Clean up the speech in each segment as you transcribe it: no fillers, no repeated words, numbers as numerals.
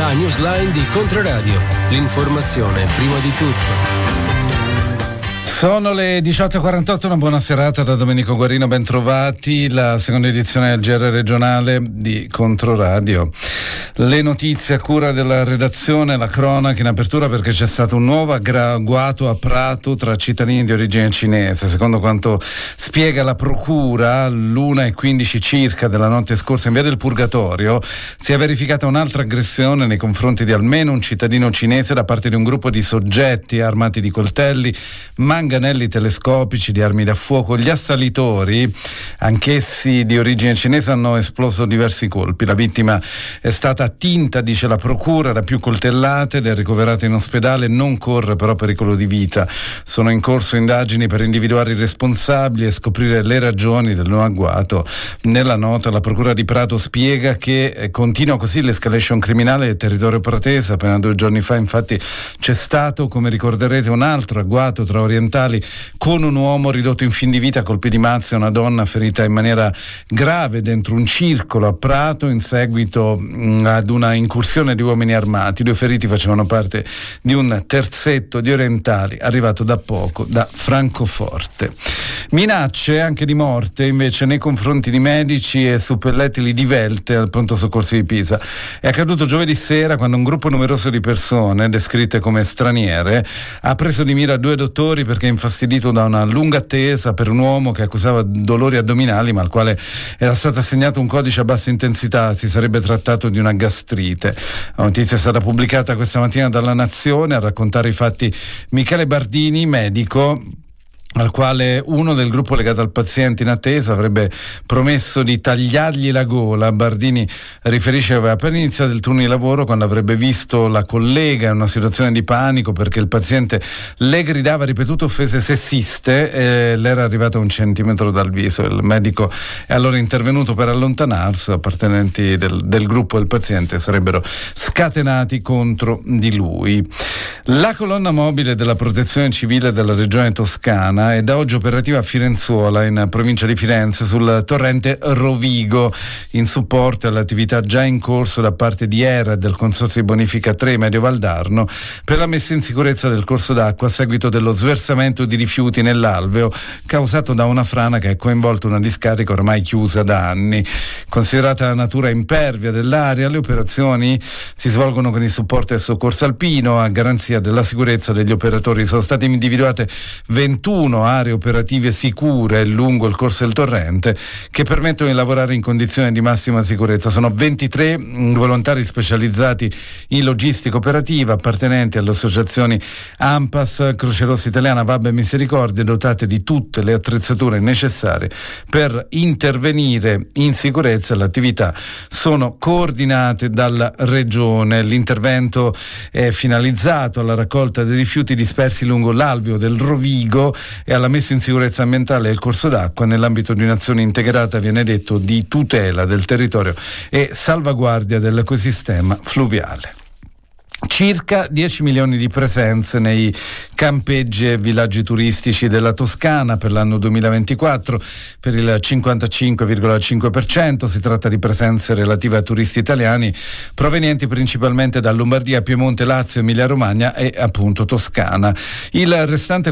La newsline di Controradio. L'informazione prima di tutto. Sono le 18.48, una buona serata da Domenico Guarino, ben trovati, la seconda edizione del GR regionale di Controradio. Le notizie a cura della redazione, la cronaca in apertura perché c'è stato un nuovo agguato a Prato tra cittadini di origine cinese. Secondo quanto spiega la procura, all'1:15 circa della notte scorsa in via del Purgatorio si è verificata un'altra aggressione nei confronti di almeno un cittadino cinese da parte di un gruppo di soggetti armati di coltelli, manganelli telescopici, di armi da fuoco. Gli assalitori, anch'essi di origine cinese, hanno esploso diversi colpi. La vittima è stata attinta, dice la procura, da più coltellate ed è ricoverata in ospedale, non corre però pericolo di vita. Sono in corso indagini per individuare i responsabili e scoprire le ragioni del nuovo agguato. Nella nota la procura di Prato spiega che continua così l'escalation criminale del territorio pratese. Appena 2 giorni fa infatti c'è stato, come ricorderete, un altro agguato tra orientali con un uomo ridotto in fin di vita a colpi di mazza e una donna ferita in maniera grave dentro un circolo a Prato in seguito ad una incursione di uomini armati. 2 feriti facevano parte di un terzetto di orientali arrivato da poco da Francoforte. Minacce anche di morte invece nei confronti di medici e suppellettili di Velte al pronto soccorso di Pisa. È accaduto giovedì sera quando un gruppo numeroso di persone, descritte come straniere, ha preso di mira 2 dottori perché infastidito da una lunga attesa per un uomo che accusava dolori addominali ma al quale era stato assegnato un codice a bassa intensità. Si sarebbe trattato di una gastrite. La notizia è stata pubblicata questa mattina dalla Nazione. A raccontare i fatti Michele Bardini, medico, al quale uno del gruppo legato al paziente in attesa avrebbe promesso di tagliargli la gola. Bardini riferisce che aveva appena iniziato il turno di lavoro quando avrebbe visto la collega in una situazione di panico perché il paziente le gridava ripetute offese sessiste e le era arrivata 1 centimetro dal viso. Il medico è allora intervenuto per allontanarsi. Appartenenti del gruppo del paziente sarebbero scatenati contro di lui. La colonna mobile della protezione civile della regione Toscana è da oggi operativa a Firenzuola, in provincia di Firenze, sul torrente Rovigo, in supporto alle attività già in corso da parte di ERA e del Consorzio di Bonifica 3 Medio Valdarno per la messa in sicurezza del corso d'acqua a seguito dello sversamento di rifiuti nell'alveo causato da una frana che ha coinvolto una discarica ormai chiusa da anni. Considerata la natura impervia dell'area, le operazioni si svolgono con il supporto del soccorso alpino a garanzia della sicurezza degli operatori. Sono state individuate 21 aree operative sicure lungo il corso del torrente che permettono di lavorare in condizioni di massima sicurezza. Sono 23 volontari specializzati in logistica operativa appartenenti alle associazioni ANPAS, Croce Rossa Italiana, VAB e Misericordia, dotate di tutte le attrezzature necessarie per intervenire in sicurezza. Le attività sono coordinate dalla Regione. L'intervento è finalizzato alla raccolta dei rifiuti dispersi lungo l'alveo del Rovigo e alla messa in sicurezza ambientale del corso d'acqua nell'ambito di un'azione integrata, viene detto, di tutela del territorio e salvaguardia dell'ecosistema fluviale. Circa 10 milioni di presenze nei campeggi e villaggi turistici della Toscana per l'anno 2024, per il 55,5%. Si tratta di presenze relative a turisti italiani provenienti principalmente da Lombardia, Piemonte, Lazio, Emilia Romagna e appunto Toscana. Il restante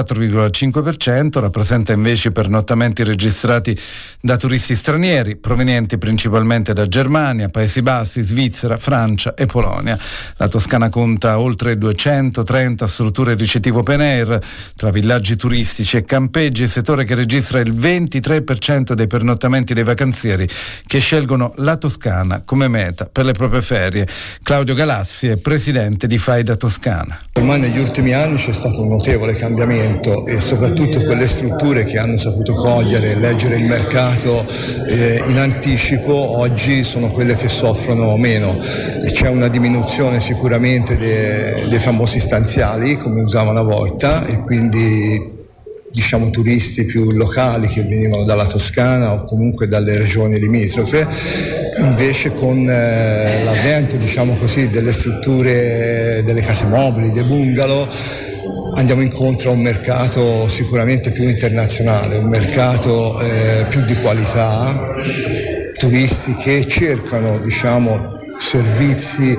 44,5% rappresenta invece pernottamenti registrati da turisti stranieri provenienti principalmente da Germania, Paesi Bassi, Svizzera, Francia e Polonia. La Toscana conta oltre 230 strutture ricettivo open air tra villaggi turistici e campeggi, settore che registra il 23% dei pernottamenti dei vacanzieri che scelgono la Toscana come meta per le proprie ferie. Claudio Galassi è presidente di Faida Toscana. Ormai negli ultimi anni c'è stato un notevole cambiamento e soprattutto quelle strutture che hanno saputo cogliere e leggere il mercato in anticipo oggi sono quelle che soffrono meno e c'è una diminuzione sicuramente dei famosi stanziali come usavano una volta e quindi diciamo turisti più locali che venivano dalla Toscana o comunque dalle regioni limitrofe. Invece con l'avvento diciamo così delle strutture, delle case mobili, dei bungalow, andiamo incontro a un mercato sicuramente più internazionale, un mercato più di qualità, turisti che cercano diciamo servizi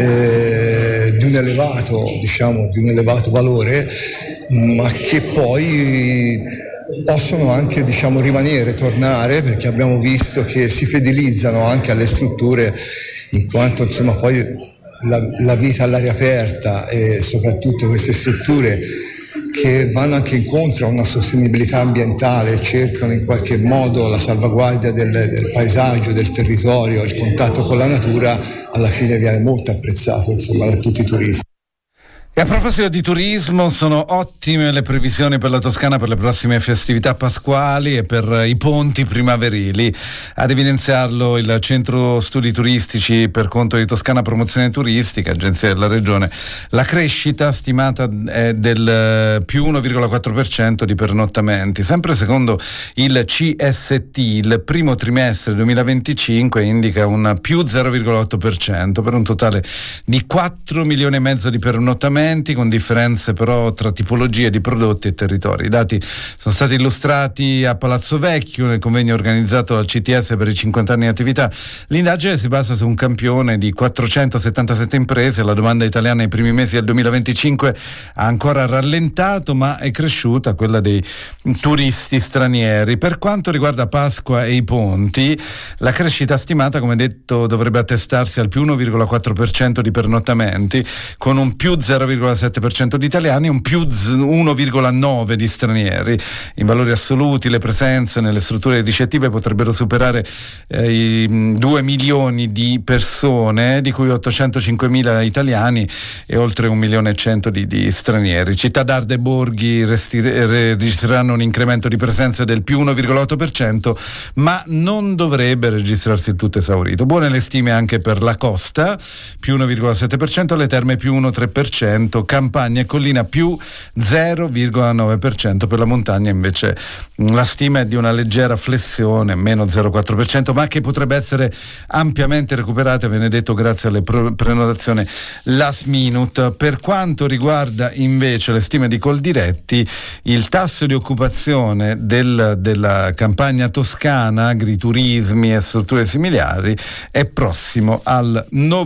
di un elevato valore, ma che poi possono anche rimanere, tornare, perché abbiamo visto che si fidelizzano anche alle strutture, in quanto poi la vita all'aria aperta e soprattutto queste strutture che vanno anche incontro a una sostenibilità ambientale, cercano in qualche modo la salvaguardia del paesaggio, del territorio, il contatto con la natura, alla fine viene molto apprezzato da tutti i turisti. E a proposito di turismo, sono ottime le previsioni per la Toscana per le prossime festività pasquali e per i ponti primaverili. Ad evidenziarlo il Centro Studi Turistici per conto di Toscana Promozione Turistica, agenzia della Regione. La crescita stimata è del più 1,4% di pernottamenti. Sempre secondo il CST, il primo trimestre 2025 indica un più 0,8% per un totale di 4 milioni e mezzo di pernottamenti, con differenze però tra tipologie di prodotti e territori. I dati sono stati illustrati a Palazzo Vecchio nel convegno organizzato dal CTS per i 50 anni di attività. L'indagine si basa su un campione di 477 imprese. La domanda italiana nei primi mesi del 2025 ha ancora rallentato, ma è cresciuta quella dei turisti stranieri. Per quanto riguarda Pasqua e i ponti, la crescita stimata, come detto, dovrebbe attestarsi al più 1,4% di pernottamenti, con un più 0,7% di italiani e un più 1,9% di stranieri. In valori assoluti le presenze nelle strutture ricettive potrebbero superare i 2 milioni di persone, di cui 805.000 italiani e oltre 1.100.000 di stranieri. Città d'Arde e borghi registreranno un incremento di presenze del più 1,8%, ma non dovrebbe registrarsi il tutto esaurito. Buone le stime anche per la costa, più 1,7%, le terme più 1,3%, campagna e collina più 0,9%, per la montagna invece la stima è di una leggera flessione, meno 0,4%, ma che potrebbe essere ampiamente recuperata, viene detto, grazie alle prenotazioni last minute. Per quanto riguarda invece le stime di Coldiretti, il tasso di occupazione della campagna toscana, agriturismi e strutture similari, è prossimo al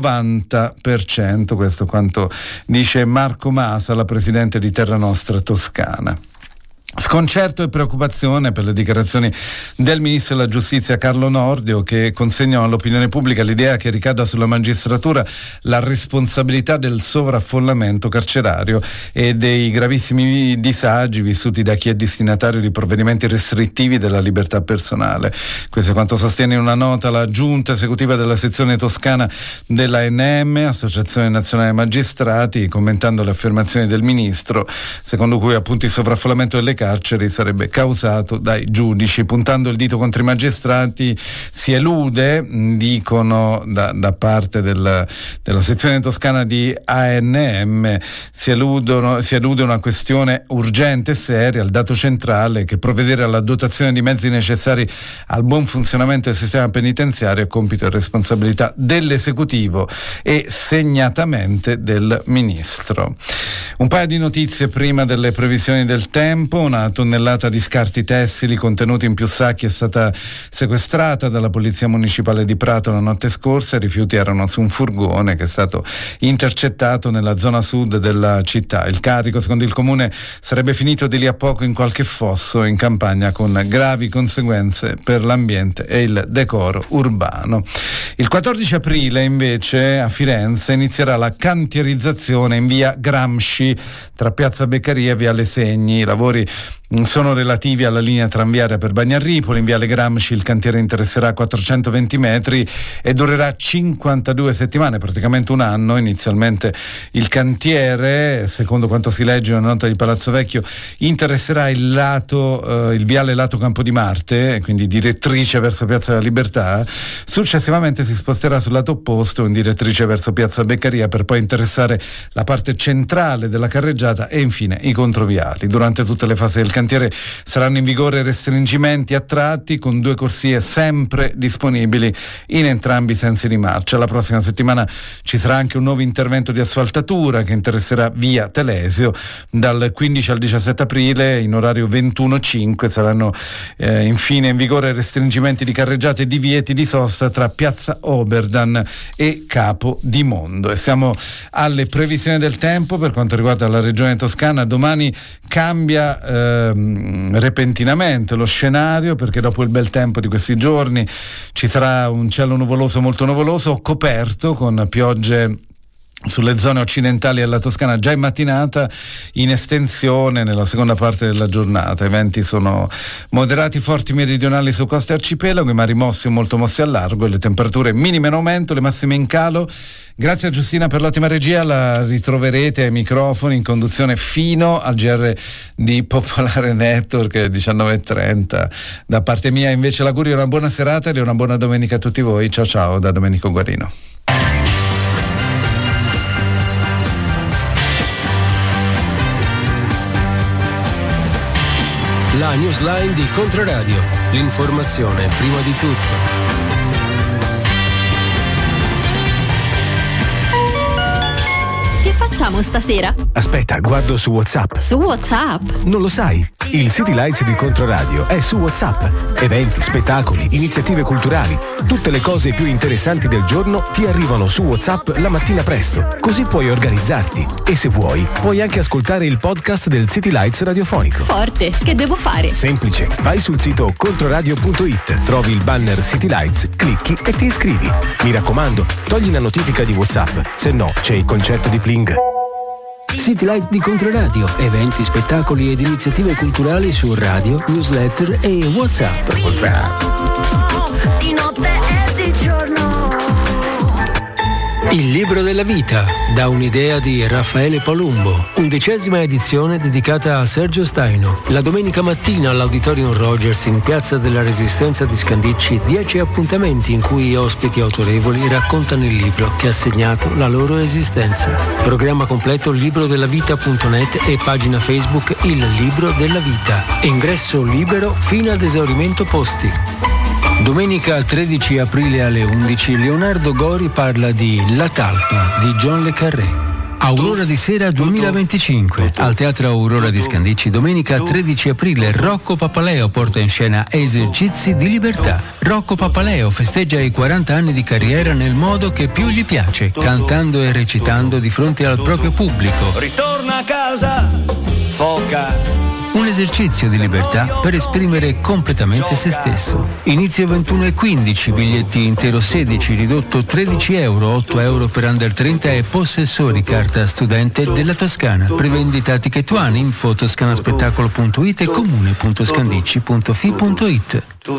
90%. Questo quanto dice Marco Masa, la presidente di Terra Nostra Toscana. Sconcerto e preoccupazione per le dichiarazioni del ministro della giustizia Carlo Nordio, che consegnano all'opinione pubblica l'idea che ricada sulla magistratura la responsabilità del sovraffollamento carcerario e dei gravissimi disagi vissuti da chi è destinatario di provvedimenti restrittivi della libertà personale. Questo è quanto sostiene in una nota la giunta esecutiva della sezione toscana dell'ANM, Associazione Nazionale Magistrati, commentando le affermazioni del ministro, secondo cui appunto il sovraffollamento delle carceri sarebbe causato dai giudici. Puntando il dito contro i magistrati si elude, dicono da parte della sezione toscana di ANM, si elude una questione urgente e seria, il dato centrale che provvedere alla dotazione di mezzi necessari al buon funzionamento del sistema penitenziario è compito e responsabilità dell'esecutivo e segnatamente del ministro. Un paio di notizie prima delle previsioni del tempo. Una tonnellata di scarti tessili contenuti in più sacchi è stata sequestrata dalla Polizia Municipale di Prato la notte scorsa. I rifiuti erano su un furgone che è stato intercettato nella zona sud della città. Il carico, secondo il comune, sarebbe finito di lì a poco in qualche fosso in campagna, con gravi conseguenze per l'ambiente e il decoro urbano. Il 14 aprile invece a Firenze inizierà la cantierizzazione in via Gramsci tra Piazza Beccaria e Viale Segni. I lavori sono relativi alla linea tranviaria per Bagnarripoli. In Viale Gramsci il cantiere interesserà 420 metri e durerà 52 settimane, praticamente un anno. Inizialmente il cantiere, secondo quanto si legge in una nota di Palazzo Vecchio, interesserà il viale lato Campo di Marte, quindi direttrice verso Piazza della Libertà. Successivamente si sposterà sul lato opposto in direttrice verso Piazza Beccaria, per poi interessare la parte centrale della carreggiata e infine i controviali. Durante tutte le fasi del cantiere cantiere saranno in vigore restringimenti a tratti, con 2 corsie sempre disponibili in entrambi i sensi di marcia. La prossima settimana ci sarà anche un nuovo intervento di asfaltatura che interesserà via Telesio. Dal 15 al 17 aprile in orario 21.05 saranno infine in vigore restringimenti di carreggiate e divieti di sosta tra Piazza Oberdan e Capo di Mondo. E siamo alle previsioni del tempo per quanto riguarda la regione toscana. Domani cambia repentinamente lo scenario, perché dopo il bel tempo di questi giorni ci sarà un cielo nuvoloso, molto nuvoloso, coperto con piogge sulle zone occidentali della Toscana già in mattinata, in estensione nella seconda parte della giornata. I venti sono moderati, forti meridionali su coste e arcipelaghi, ma rimossi o molto mossi al largo, e le temperature minime in aumento, le massime in calo. Grazie a Giustina per l'ottima regia, la ritroverete ai microfoni in conduzione fino al GR di Popolare Network 19.30. Da parte mia invece l'augurio di una buona serata e una buona domenica a tutti voi. Ciao ciao da Domenico Guarino. La newsline di Controradio, l'informazione prima di tutto. Che facciamo stasera? Aspetta, guardo su WhatsApp. Su WhatsApp? Non lo sai? Il City Lights di Controradio è su WhatsApp. Eventi, spettacoli, iniziative culturali, tutte le cose più interessanti del giorno ti arrivano su WhatsApp la mattina presto. Così puoi organizzarti. E se vuoi, puoi anche ascoltare il podcast del City Lights radiofonico. Forte, che devo fare? Semplice, vai sul sito controradio.it, trovi il banner City Lights, clicchi e ti iscrivi. Mi raccomando, togli la notifica di WhatsApp, se no c'è il concerto di Pling. City Light di Controradio, eventi, spettacoli ed iniziative culturali su radio, newsletter e WhatsApp. Di notte e di giorno. Il libro della vita, da un'idea di Raffaele Palumbo, 11ª edizione dedicata a Sergio Staino. La domenica mattina all'Auditorium Rogers in Piazza della Resistenza di Scandicci, 10 appuntamenti in cui ospiti autorevoli raccontano il libro che ha segnato la loro esistenza. Programma completo librodellavita.net e pagina Facebook Il Libro della Vita. Ingresso libero fino ad esaurimento posti. Domenica 13 aprile alle 11 Leonardo Gori parla di La Talpa di John Le Carré. Aurora di Sera 2025 al Teatro Aurora di Scandicci. Domenica 13 aprile Rocco Papaleo porta in scena Esercizi di libertà. Rocco Papaleo festeggia i 40 anni di carriera nel modo che più gli piace, cantando e recitando di fronte al proprio pubblico. Ritorna a casa, foca. Un esercizio di libertà per esprimere completamente se stesso. Inizio 21:15, biglietti intero 16, ridotto 13 euro, 8 euro per under 30 e possessori carta studente della Toscana. Prevendita Ticket One, info toscanaspettacolo.it e comune.scandicci.fi.it.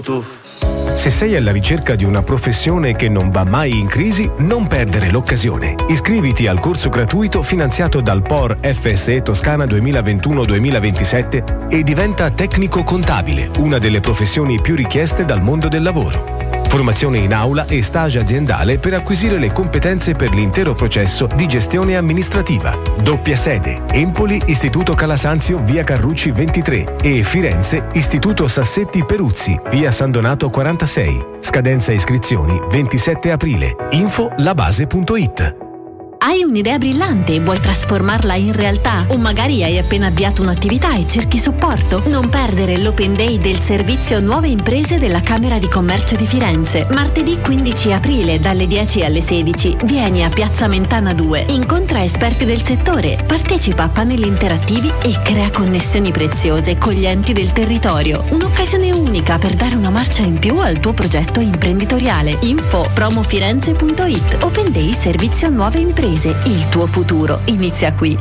Se sei alla ricerca di una professione che non va mai in crisi, non perdere l'occasione. Iscriviti al corso gratuito finanziato dal POR FSE Toscana 2021-2027 e diventa tecnico contabile, una delle professioni più richieste dal mondo del lavoro. Formazione in aula e stage aziendale per acquisire le competenze per l'intero processo di gestione amministrativa. Doppia sede: Empoli, Istituto Calasanzio, via Carrucci 23 e Firenze, Istituto Sassetti Peruzzi, via San Donato 46. Scadenza iscrizioni 27 aprile. Info labase.it. Hai un'idea brillante e vuoi trasformarla in realtà? O magari hai appena avviato un'attività e cerchi supporto? Non perdere l'Open Day del servizio Nuove Imprese della Camera di Commercio di Firenze. Martedì 15 aprile dalle 10 alle 16. Vieni a Piazza Mentana 2. Incontra esperti del settore, partecipa a panel interattivi e crea connessioni preziose con gli enti del territorio. Un'occasione unica per dare una marcia in più al tuo progetto imprenditoriale. Info promofirenze.it. Open Day servizio Nuove Imprese. Il tuo futuro inizia qui.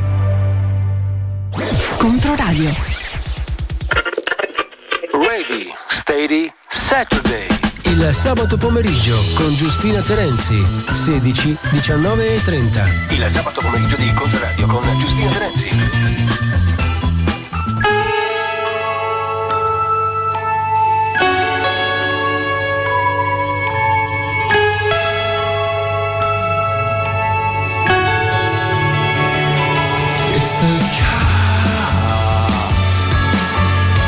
Controradio. Ready, steady, Saturday. Il sabato pomeriggio con Giustina Terenzi, 16, 19 e 30. Il sabato pomeriggio di Controradio con Giustina Terenzi. The chaos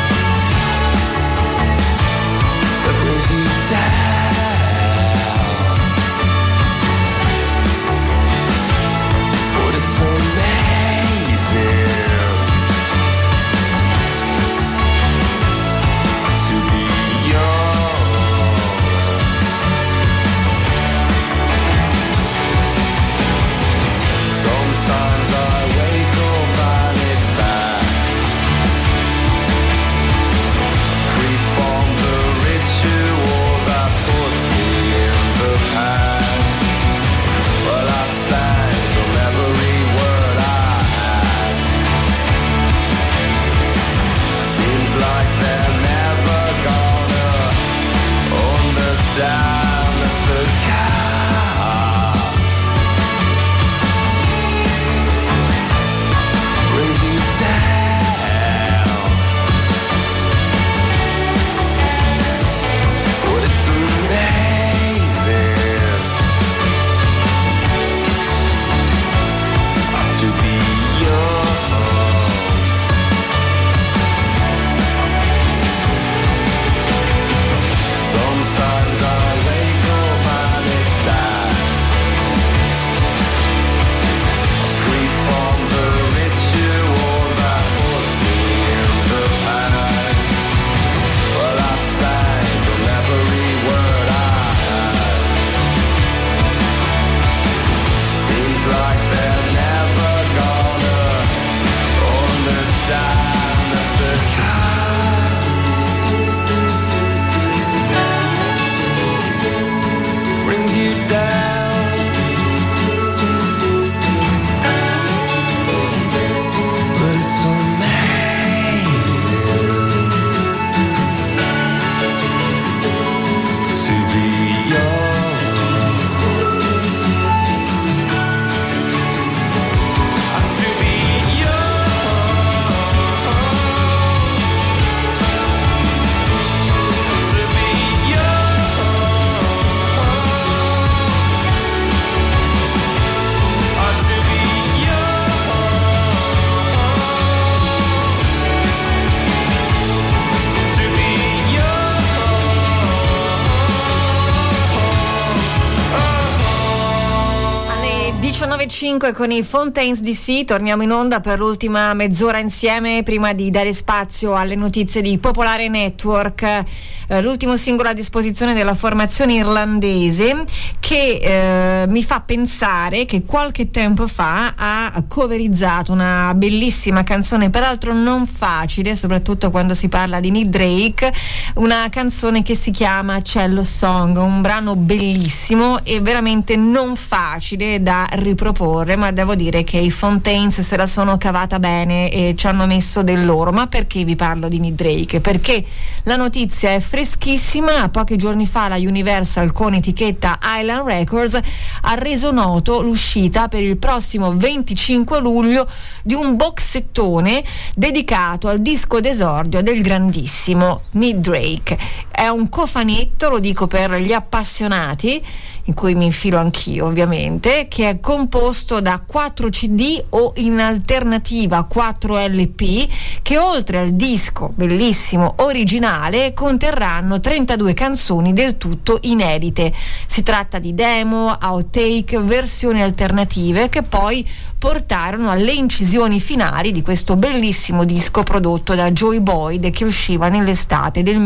9:05 con i Fontaines DC, torniamo in onda per l'ultima mezz'ora insieme prima di dare spazio alle notizie di Popolare Network. L'ultimo singolo a disposizione della formazione irlandese che mi fa pensare che qualche tempo fa ha coverizzato una bellissima canzone, peraltro non facile, soprattutto quando si parla di Nick Drake, una canzone che si chiama Cello Song, un brano bellissimo e veramente non facile da riproporre, ma devo dire che i Fontaines se la sono cavata bene e ci hanno messo del loro. Ma perché vi parlo di Nick Drake? Perché la notizia è freschissima. Pochi giorni fa la Universal, con etichetta Island Records, ha reso noto l'uscita per il prossimo 25 luglio di un boxettone dedicato al disco d'esordio del grandissimo Nick Drake. È un cofanetto, lo dico per gli appassionati, in cui mi infilo anch'io ovviamente, che è composto da 4 CD o in alternativa 4 LP, che oltre al disco bellissimo originale conterranno 32 canzoni del tutto inedite. Si tratta di demo, outtake, versioni alternative che poi portarono alle incisioni finali di questo bellissimo disco prodotto da Joey Boyd, che usciva nell'estate del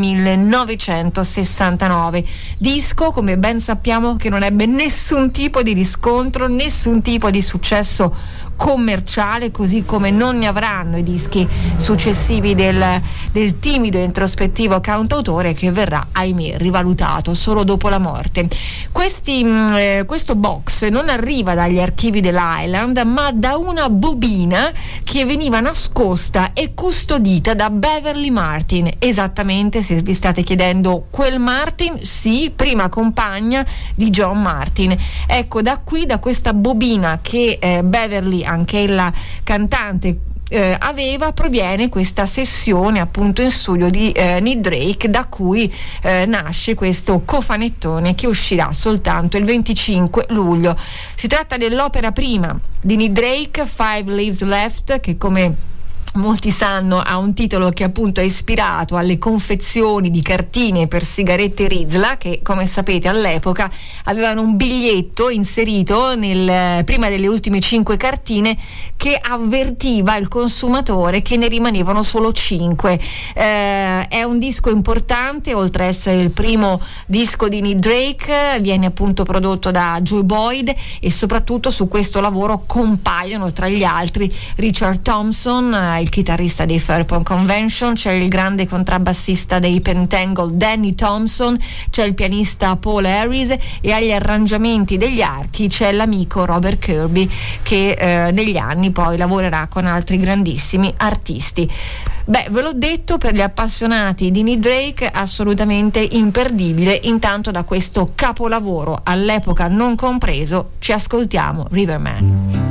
1969. Disco, come ben sappiamo, che non ebbe nessun tipo di riscontro, nessun tipo di successo commerciale, così come non ne avranno i dischi successivi del timido e introspettivo cantautore, che verrà, ahimè, rivalutato solo dopo la morte. Questo box non arriva dagli archivi dell'Island, ma da una bobina che veniva nascosta e custodita da Beverly Martin. Esattamente, se vi state chiedendo, quel Martin? Sì, prima compagna di John Martin. Ecco, da questa bobina che Beverly, anch'ella cantante, aveva, proviene questa sessione appunto in studio di Nick Drake, da cui nasce questo cofanettone che uscirà soltanto il 25 luglio. Si tratta dell'opera prima di Nick Drake, Five Leaves Left, che, come molti sanno, ha un titolo che appunto è ispirato alle confezioni di cartine per sigarette Rizla, che, come sapete, all'epoca avevano un biglietto inserito prima delle ultime 5 cartine che avvertiva il consumatore che ne rimanevano solo 5. È un disco importante, oltre a essere il primo disco di Nick Drake, viene appunto prodotto da Joey Boyd, e soprattutto su questo lavoro compaiono, tra gli altri, Richard Thompson, il chitarrista dei Fairport Convention, c'è il grande contrabbassista dei Pentangle Danny Thompson, c'è il pianista Paul Harris, e agli arrangiamenti degli archi c'è l'amico Robert Kirby, che negli anni poi lavorerà con altri grandissimi artisti. Beh, ve l'ho detto, per gli appassionati di Nick Drake assolutamente imperdibile. Intanto, da questo capolavoro all'epoca non compreso, ci ascoltiamo Riverman.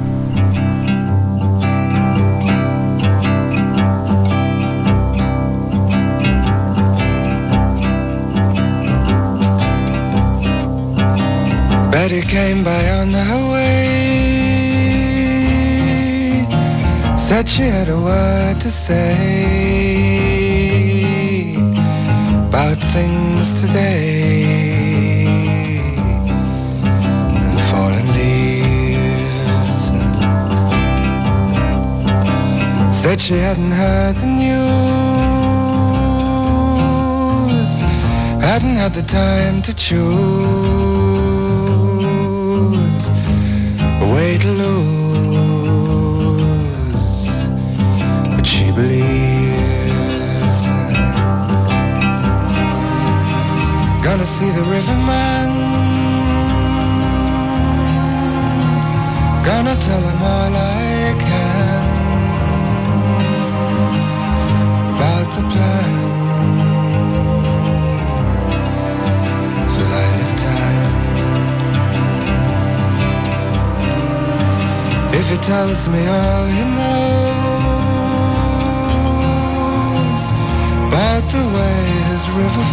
Betty came by on her way, said she had a word to say about things today and fallen leaves. Said she hadn't heard the news, hadn't had the time to choose a way to lose, but she believes. Gonna see the riverman, gonna tell him all I can about the plan for lilac time. If he tells me all he knows about the way his river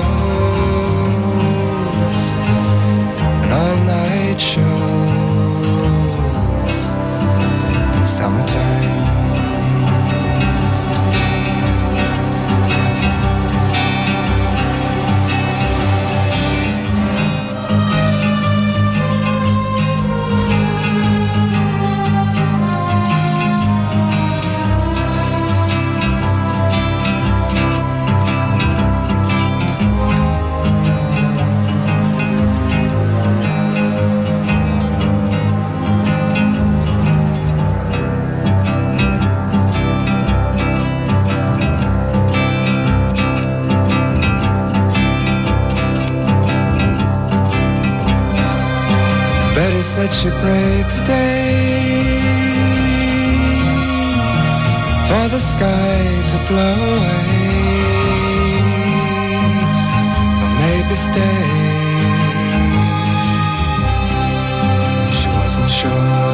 flows and all-night shows in summertime. said she prayed today for the sky to blow away, or maybe stay. She wasn't sure.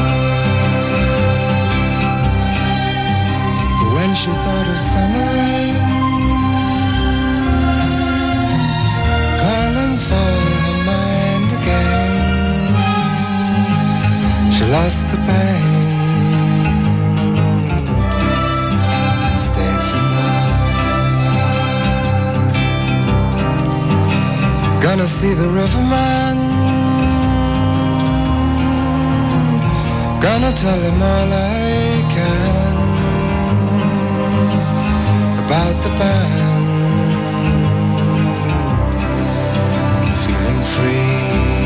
For when she thought of summer rain calling for her mind again, she lost the pain. Gonna see the riverman, gonna tell him all I can about the band, feeling free.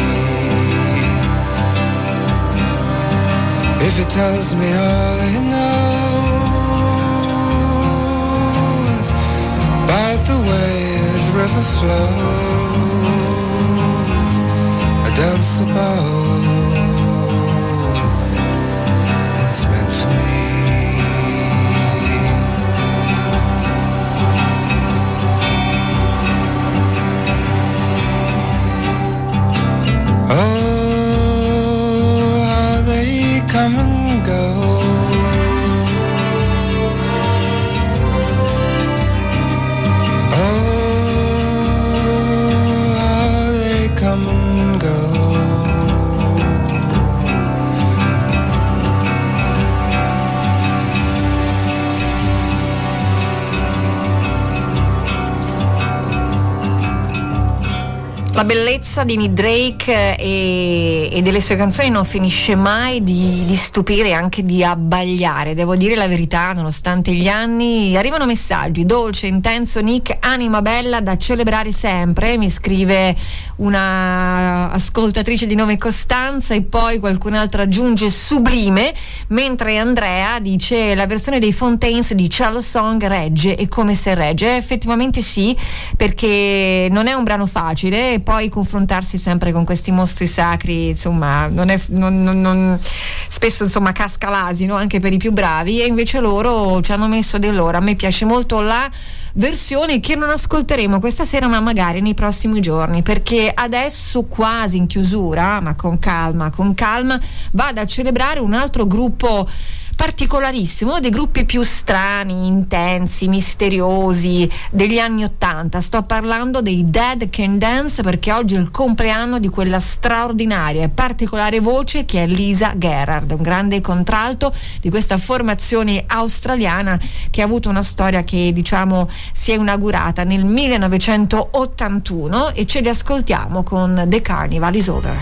If he tells me all he knows about the way his river flows, I don't suppose it's meant for me. Oh, how they come and go, come and go. La bellezza di Nick Drake e delle sue canzoni non finisce mai di stupire e anche di abbagliare, devo dire la verità, nonostante gli anni. Arrivano messaggi: dolce, intenso Nick, anima bella da celebrare sempre, mi scrive una ascoltatrice di nome Costanza, e poi qualcun altro aggiunge sublime, mentre Andrea dice la versione dei Fontaines di Cello Song regge, e come se regge. Effettivamente sì, perché non è un brano facile, e poi confrontarsi sempre con questi mostri sacri, insomma, spesso insomma casca l'asino anche per i più bravi, e invece loro ci hanno messo del loro. A me piace molto la versione che non ascolteremo questa sera, ma magari nei prossimi giorni, perché adesso, quasi in chiusura, ma con calma, vado a celebrare un altro gruppo particolarissimo, uno dei gruppi più strani, intensi, misteriosi degli anni '80. Sto parlando dei Dead Can Dance, perché oggi è il compleanno di quella straordinaria e particolare voce che è Lisa Gerrard, un grande contralto di questa formazione australiana che ha avuto una storia che, diciamo, si è inaugurata nel 1981, e ce li ascoltiamo con The Carnival Is Over.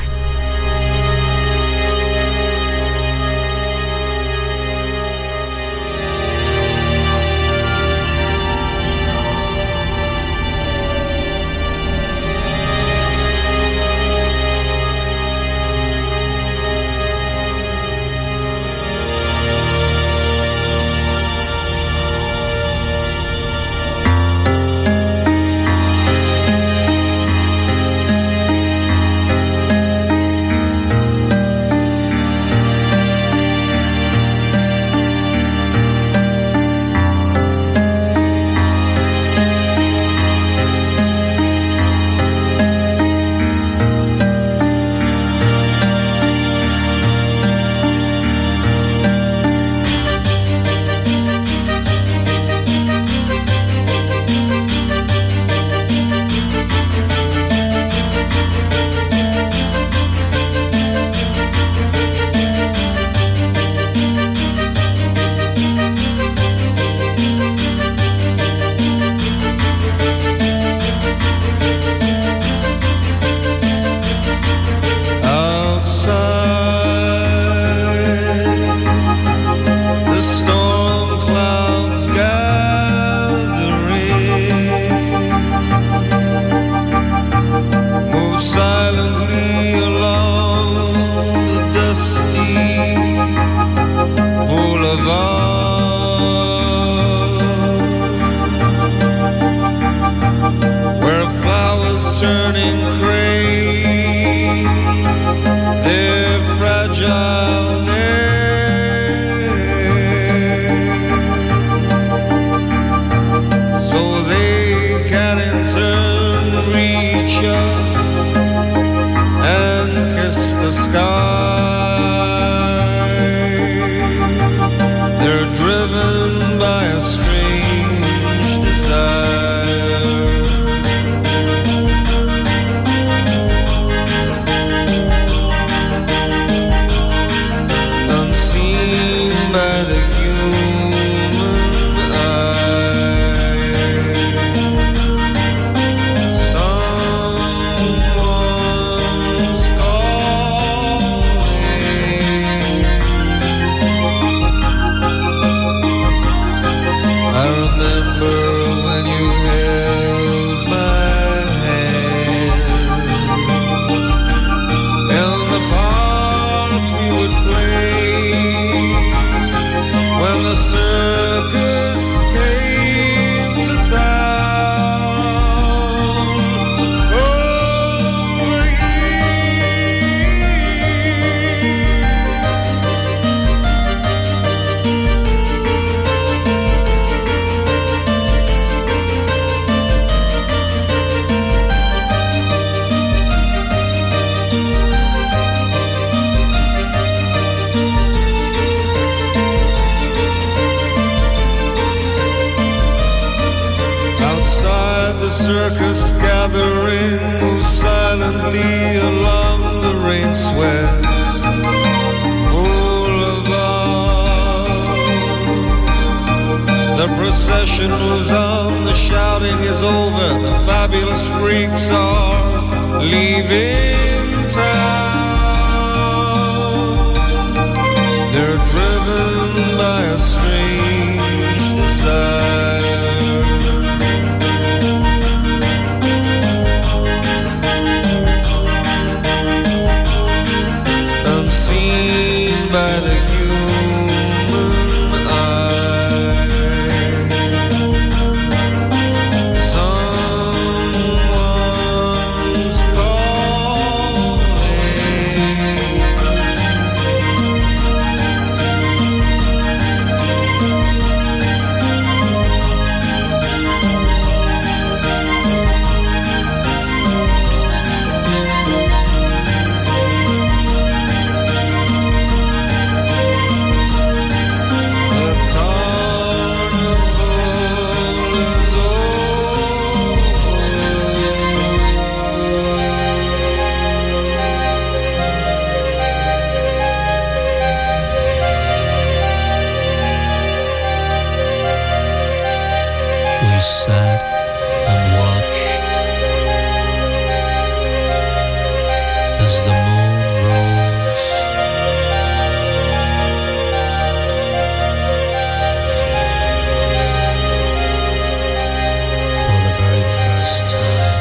and in turn reach up and kiss the sky. They're driven by a strange desire. Unseen by the human eye. Someone's calling. I remember when you held my hand. In the park we would play when the circus came to town. Over outside the circus gathering, move silently along the rain-swept boulevard. The procession moves on, the shouting is over, the fabulous freaks are leaving town. They're driven by a strange desire. Unseen by the human eye. Someone's calling. The carnival is We sat and watched as the moon rose. For the very first time.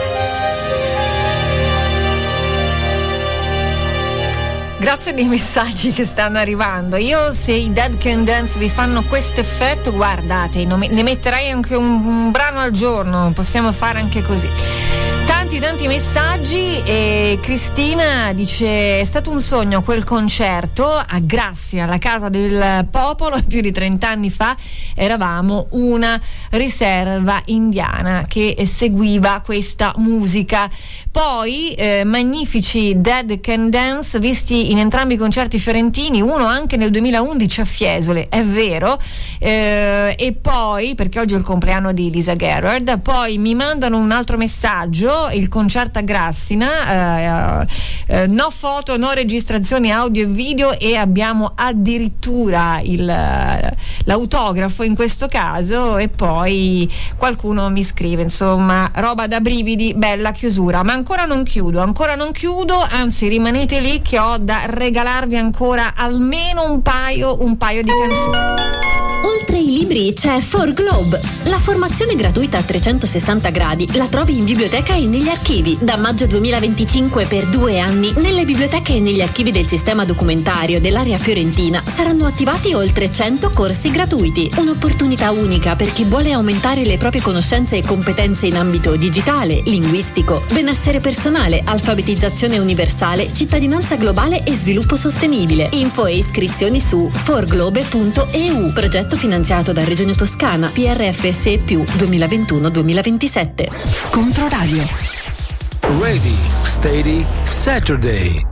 Grazie dei messaggi che stanno arrivando. Io, se i Dead Can Dance vi fanno questo effetto, guardate, ne metterei anche un brano al giorno, possiamo fare anche così. Tanti messaggi, e Cristina dice: è stato un sogno quel concerto a Grassi, alla Casa del Popolo, più di 30 anni fa. Eravamo una riserva indiana che seguiva questa musica. Poi magnifici Dead Can Dance visti in entrambi i concerti fiorentini, uno anche nel 2011 a Fiesole, è vero. E poi, perché oggi è il compleanno di Lisa Gerrard, poi mi mandano un altro messaggio: il concerto a Grassina, no foto, no registrazioni audio e video, e abbiamo addirittura l'autografo in questo caso. E poi qualcuno mi scrive, insomma, roba da brividi, bella chiusura. Ma ancora non chiudo, anzi rimanete lì che ho da regalarvi ancora almeno un paio di canzoni. Oltre ai libri c'è 4Globe, la formazione gratuita a 360 gradi. La trovi in biblioteca e negli archivi. Da maggio 2025 per 2 anni nelle biblioteche e negli archivi del sistema documentario dell'area fiorentina saranno attivati oltre 100 corsi gratuiti. Un'opportunità unica per chi vuole aumentare le proprie conoscenze e competenze in ambito digitale, linguistico, benessere personale, alfabetizzazione universale, cittadinanza globale e sviluppo sostenibile. Info e iscrizioni su 4globe.eu. Progetto finanziato autorizzato da Regione Toscana, PRFSE più 2021-2027. Controradio. Ready, Steady, Saturday.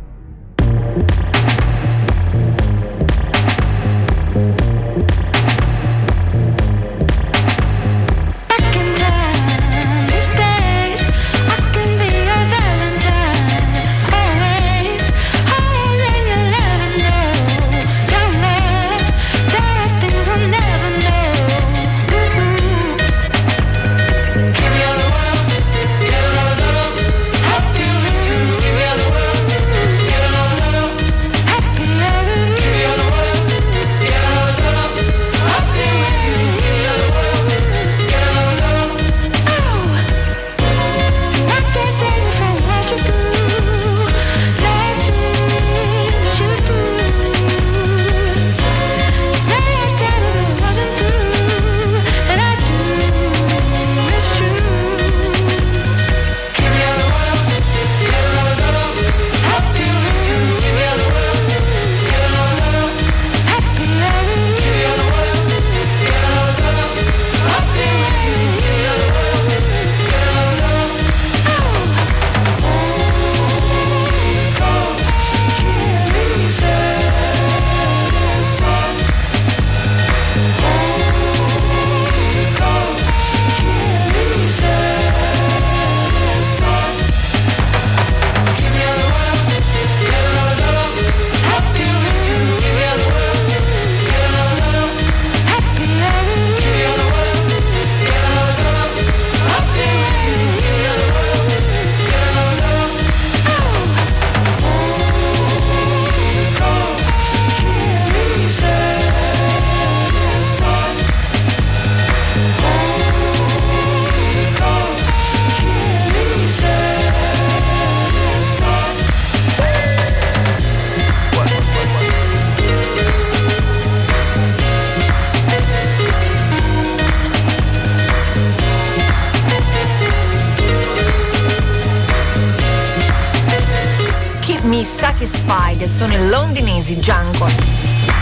Me Satisfied, sono i londinesi Jungle.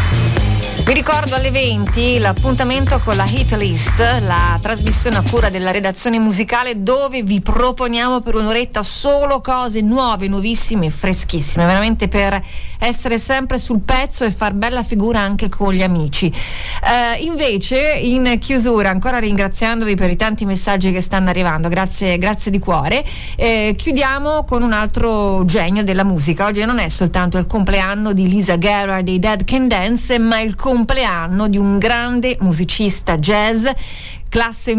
Vi ricordo alle 20 l'appuntamento con la Hit List, la trasmissione a cura della redazione musicale, dove vi proponiamo per un'oretta solo cose nuove, nuovissime e freschissime, veramente per essere sempre sul pezzo e far bella figura anche con gli amici. Invece, in chiusura, ancora ringraziandovi per i tanti messaggi che stanno arrivando, grazie di cuore, chiudiamo con un altro genio della musica. Oggi non è soltanto il compleanno di Lisa Gerrard dei Dead Can Dance, ma il compleanno di un grande musicista jazz, classe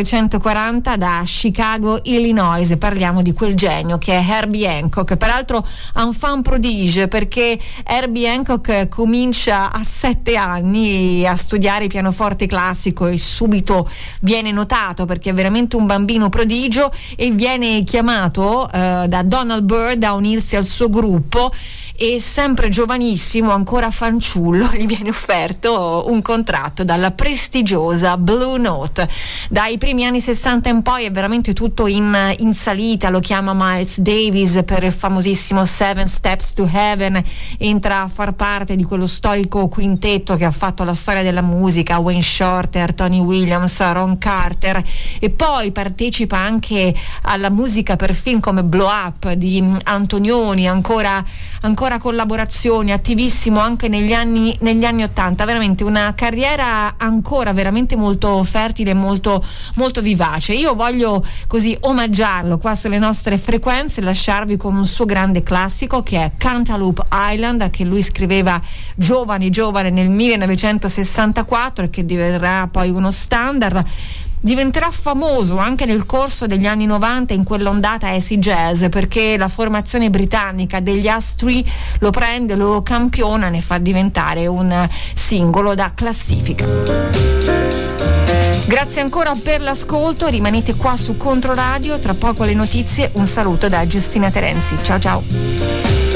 1940 da Chicago, Illinois. Parliamo di quel genio che è Herbie Hancock, peraltro enfant prodige, perché Herbie Hancock comincia a 7 anni a studiare pianoforte classico e subito viene notato perché è veramente un bambino prodigio e viene chiamato da Donald Byrd a unirsi al suo gruppo, e sempre giovanissimo, ancora fanciullo, gli viene offerto un contratto dalla prestigiosa Blue Note. Dai primi anni 60 in poi è veramente tutto in salita, lo chiama Miles Davis per il famosissimo Seven Steps to Heaven, entra a far parte di quello storico quintetto che ha fatto la storia della musica, Wayne Shorter, Tony Williams, Ron Carter, e poi partecipa anche alla musica per film come Blow Up di Antonioni, ancora collaborazioni, attivissimo anche negli anni 80, veramente una carriera ancora veramente molto fertile, molto vivace. Io voglio così omaggiarlo qua sulle nostre frequenze, lasciarvi con un suo grande classico che è Cantaloupe Island, che lui scriveva giovane nel 1964 e che diverrà poi uno standard. Diventerà famoso anche nel corso degli anni 90 in quell'ondata acid jazz, perché la formazione britannica degli Astri lo prende, lo campiona, ne fa diventare un singolo da classifica. Grazie ancora per l'ascolto, rimanete qua su Controradio, tra poco le notizie, un saluto da Giustina Terenzi, ciao ciao.